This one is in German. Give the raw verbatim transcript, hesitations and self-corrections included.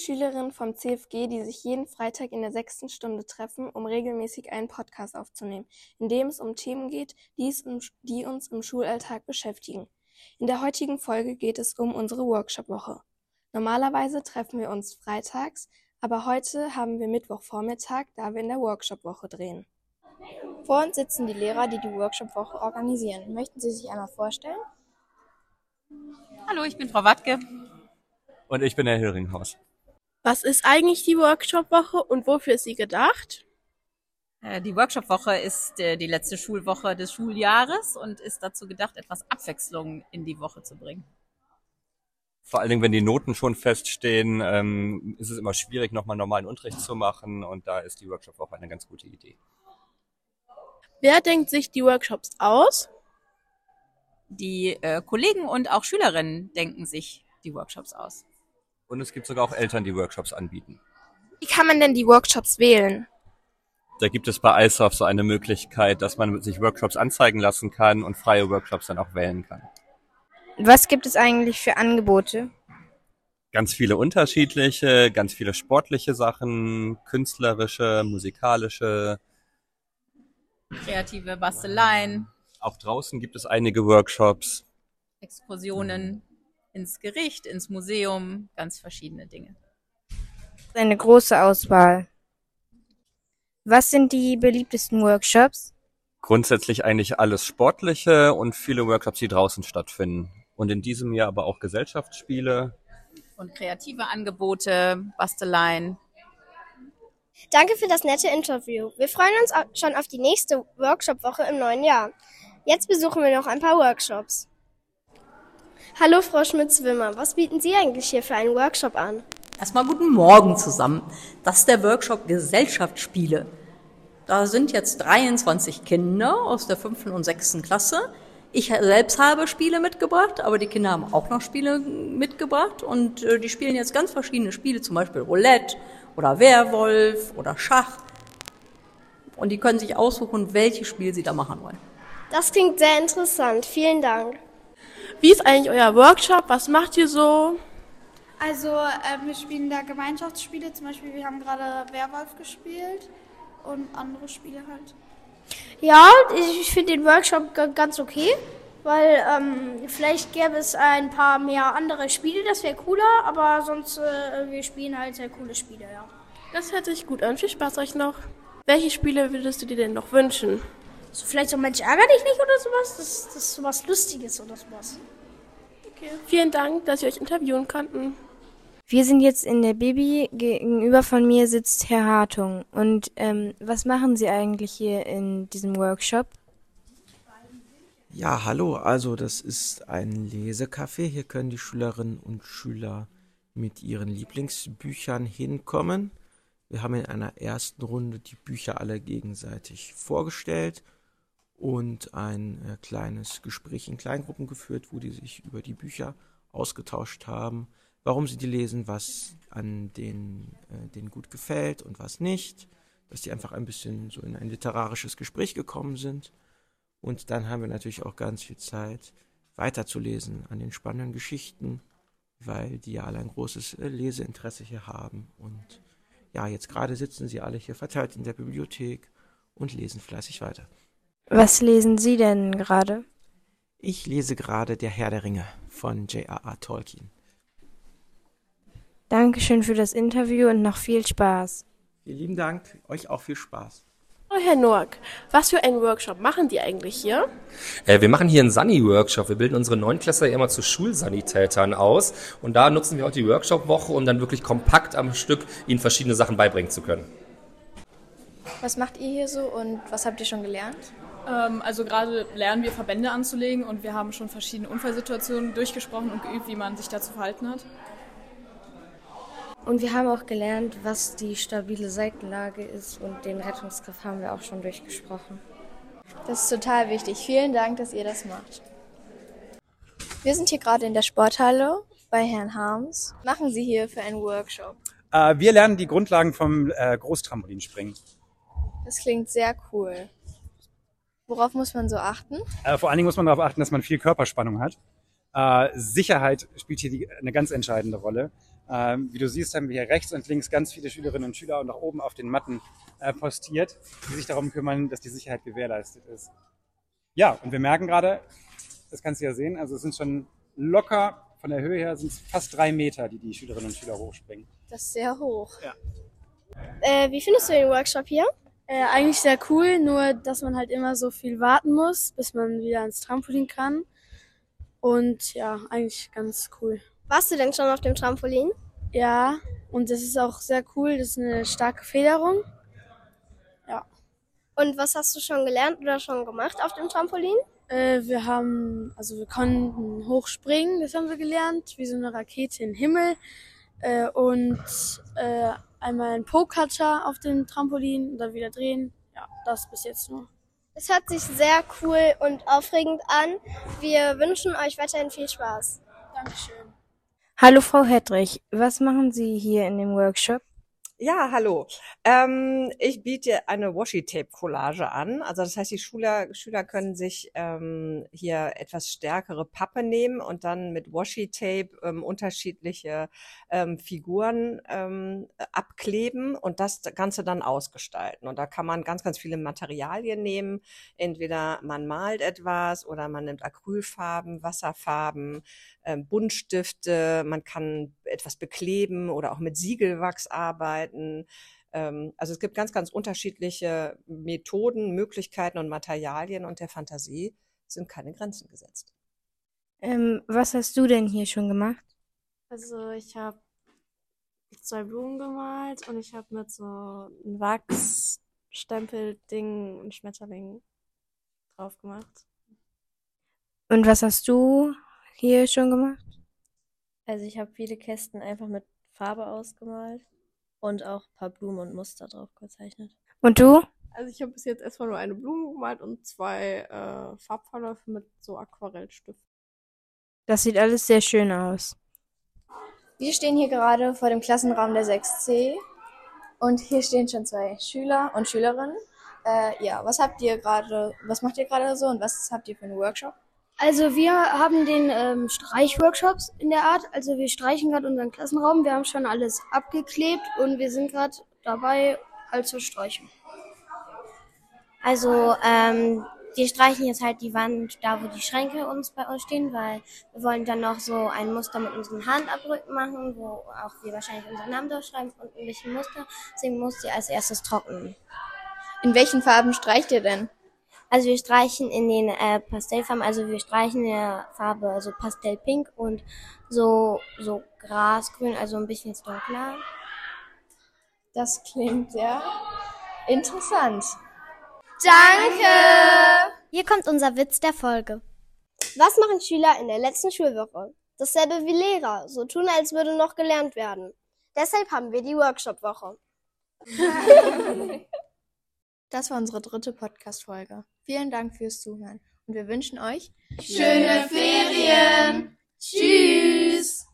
sind Schülerinnen vom C F G, die sich jeden Freitag in der sechsten Stunde treffen, um regelmäßig einen Podcast aufzunehmen, in dem es um Themen geht, die, es im, die uns im Schulalltag beschäftigen. In der heutigen Folge geht es um unsere Workshop-Woche. Normalerweise treffen wir uns freitags, aber heute haben wir Mittwochvormittag, da wir in der Workshop-Woche drehen. Vor uns sitzen die Lehrer, die die Workshop-Woche organisieren. Möchten Sie sich einmal vorstellen? Hallo, ich bin Frau Wattke. Und ich bin Herr Hilringhaus. Was ist eigentlich die Workshop-Woche und wofür ist sie gedacht? Die Workshop-Woche ist die letzte Schulwoche des Schuljahres und ist dazu gedacht, etwas Abwechslung in die Woche zu bringen. Vor allen Dingen, wenn die Noten schon feststehen, ähm, ist es immer schwierig, nochmal normalen Unterricht zu machen, und da ist die Workshop-Woche eine ganz gute Idee. Wer denkt sich die Workshops aus? Die äh, Kollegen und auch Schülerinnen denken sich die Workshops aus. Und es gibt sogar auch Eltern, die Workshops anbieten. Wie kann man denn die Workshops wählen? Da gibt es bei I S A F so eine Möglichkeit, dass man sich Workshops anzeigen lassen kann und freie Workshops dann auch wählen kann. Was gibt es eigentlich für Angebote? Ganz viele unterschiedliche, ganz viele sportliche Sachen, künstlerische, musikalische. Kreative Basteleien. Auch draußen gibt es einige Workshops. Exkursionen ins Gericht, ins Museum, ganz verschiedene Dinge. Eine große Auswahl. Was sind die beliebtesten Workshops? Grundsätzlich eigentlich alles Sportliche und viele Workshops, die draußen stattfinden. Und in diesem Jahr aber auch Gesellschaftsspiele. Und kreative Angebote, Basteleien. Danke für das nette Interview. Wir freuen uns schon auf die nächste Workshop-Woche im neuen Jahr. Jetzt besuchen wir noch ein paar Workshops. Hallo Frau Schmitz-Wimmer, was bieten Sie eigentlich hier für einen Workshop an? Erstmal guten Morgen zusammen. Das ist der Workshop Gesellschaftsspiele. Da sind jetzt dreiundzwanzig Kinder aus der fünften und sechsten Klasse. Ich selbst habe Spiele mitgebracht, aber die Kinder haben auch noch Spiele mitgebracht. Und die spielen jetzt ganz verschiedene Spiele, zum Beispiel Roulette oder Werwolf oder Schach. Und die können sich aussuchen, welches Spiel sie da machen wollen. Das klingt sehr interessant. Vielen Dank. Wie ist eigentlich euer Workshop? Was macht ihr so? Also äh, wir spielen da Gemeinschaftsspiele, zum Beispiel wir haben gerade Werwolf gespielt und andere Spiele halt. Ja, ich finde den Workshop ganz okay, weil ähm, vielleicht gäbe es ein paar mehr andere Spiele, das wäre cooler, aber sonst äh, wir spielen halt sehr coole Spiele, ja. Das hört sich gut an. Viel Spaß euch noch. Welche Spiele würdest du dir denn noch wünschen? So vielleicht so Mensch, ärger dich nicht oder sowas, das, das ist sowas Lustiges oder sowas. Okay, vielen Dank, dass wir euch interviewen konnten. Wir sind jetzt in der Bibi, gegenüber von mir sitzt Herr Hartung. Und ähm, was machen Sie eigentlich hier in diesem Workshop? Ja, hallo, also das ist ein Lesecafé. Hier können die Schülerinnen und Schüler mit ihren Lieblingsbüchern hinkommen. Wir haben in einer ersten Runde die Bücher alle gegenseitig vorgestellt und ein äh, kleines Gespräch in Kleingruppen geführt, wo die sich über die Bücher ausgetauscht haben, warum sie die lesen, was an denen, äh, denen gut gefällt und was nicht, dass die einfach ein bisschen so in ein literarisches Gespräch gekommen sind. Und dann haben wir natürlich auch ganz viel Zeit weiterzulesen an den spannenden Geschichten, weil die ja alle ein großes äh, Leseinteresse hier haben. Und ja, jetzt gerade sitzen sie alle hier verteilt in der Bibliothek und lesen fleißig weiter. Was lesen Sie denn gerade? Ich lese gerade Der Herr der Ringe von J R R Tolkien. Dankeschön für das Interview und noch viel Spaß. Vielen lieben Dank, euch auch viel Spaß. Oh, Herr Noack, was für einen Workshop machen die eigentlich hier? Äh, wir machen hier einen Sani-Workshop. Wir bilden unsere Neunklässler immer zu Schulsanitätern aus. Und da nutzen wir auch die Workshop-Woche, um dann wirklich kompakt am Stück ihnen verschiedene Sachen beibringen zu können. Was macht ihr hier so und was habt ihr schon gelernt? Ähm, also gerade lernen wir Verbände anzulegen und wir haben schon verschiedene Unfallsituationen durchgesprochen und geübt, wie man sich dazu verhalten hat. Und wir haben auch gelernt, was die stabile Seitenlage ist und den Rettungsgriff haben wir auch schon durchgesprochen. Das ist total wichtig. Vielen Dank, dass ihr das macht. Wir sind hier gerade in der Sporthalle bei Herrn Harms. Was machen Sie hier für einen Workshop? Äh, wir lernen die Grundlagen vom äh, Großtrampolinspringen. Das klingt sehr cool. Worauf muss man so achten? Äh, vor allen Dingen muss man darauf achten, dass man viel Körperspannung hat. Äh, Sicherheit spielt hier die, eine ganz entscheidende Rolle. Ähm, wie du siehst, haben wir hier rechts und links ganz viele Schülerinnen und Schüler und auch oben auf den Matten äh, postiert, die sich darum kümmern, dass die Sicherheit gewährleistet ist. Ja, und wir merken gerade, das kannst du ja sehen, also es sind schon locker, von der Höhe her sind es fast drei Meter, die die Schülerinnen und Schüler hochspringen. Das ist sehr hoch. Ja. Äh, wie findest du den Workshop hier? Äh, eigentlich sehr cool, nur dass man halt immer so viel warten muss, bis man wieder ans Trampolin kann. Und ja, eigentlich ganz cool. Warst du denn schon auf dem Trampolin? Ja, und das ist auch sehr cool, das ist eine starke Federung. Ja. Und was hast du schon gelernt oder schon gemacht auf dem Trampolin? Äh, wir haben, also wir konnten hochspringen, das haben wir gelernt, wie so eine Rakete in den Himmel. Äh, und äh, einmal einen Po-Catcher auf dem Trampolin und dann wieder drehen. Ja, das bis jetzt nur. Es hört sich sehr cool und aufregend an. Wir wünschen euch weiterhin viel Spaß. Dankeschön. Hallo Frau Hedrich, was machen Sie hier in dem Workshop? Ja, hallo. Ähm, ich biete eine Washi-Tape-Collage an. Also das heißt, die Schüler, Schüler können sich ähm, hier etwas stärkere Pappe nehmen und dann mit Washi-Tape ähm, unterschiedliche ähm, Figuren ähm, abkleben und das Ganze dann ausgestalten. Und da kann man ganz, ganz viele Materialien nehmen. Entweder man malt etwas oder man nimmt Acrylfarben, Wasserfarben, ähm, Buntstifte. Man kann etwas bekleben oder auch mit Siegelwachs arbeiten. Also es gibt ganz, ganz unterschiedliche Methoden, Möglichkeiten und Materialien und der Fantasie sind keine Grenzen gesetzt. Ähm, was hast du denn hier schon gemacht? Also ich habe zwei Blumen gemalt und ich habe mit so einem Wachsstempel-Ding und Schmetterling drauf gemacht. Und was hast du hier schon gemacht? Also ich habe viele Kästen einfach mit Farbe ausgemalt. Und auch ein paar Blumen und Muster drauf gezeichnet. Und du? Also ich habe bis jetzt erstmal nur eine Blume gemalt und zwei äh, Farbverläufe mit so Aquarellstiften. Das sieht alles sehr schön aus. Wir stehen hier gerade vor dem Klassenraum der sechs C und hier stehen schon zwei Schüler und Schülerinnen. Äh, ja, was habt ihr gerade, was macht ihr gerade so und was habt ihr für einen Workshop? Also wir haben den ähm, Streichworkshops in der Art. Also wir streichen gerade unseren Klassenraum. Wir haben schon alles abgeklebt und wir sind gerade dabei, halt zu streichen. Also ähm, wir streichen jetzt halt die Wand da, wo die Schränke uns bei uns stehen, weil wir wollen dann noch so ein Muster mit unseren Handabdrücken machen, wo auch wir wahrscheinlich unseren Namen draufschreiben und ein bisschen Muster. Deswegen muss die als erstes trocknen. In welchen Farben streicht ihr denn? Also wir streichen in den äh, Pastellfarben, also wir streichen in der Farbe so Pastellpink und so so Grasgrün, also ein bisschen dunkler. Das klingt sehr interessant. Danke! Hier kommt unser Witz der Folge. Was machen Schüler in der letzten Schulwoche? Dasselbe wie Lehrer, so tun, als würde noch gelernt werden. Deshalb haben wir die Workshop-Woche. Das war unsere dritte Podcast-Folge. Vielen Dank fürs Zuhören und wir wünschen euch schöne Ferien. Tschüss!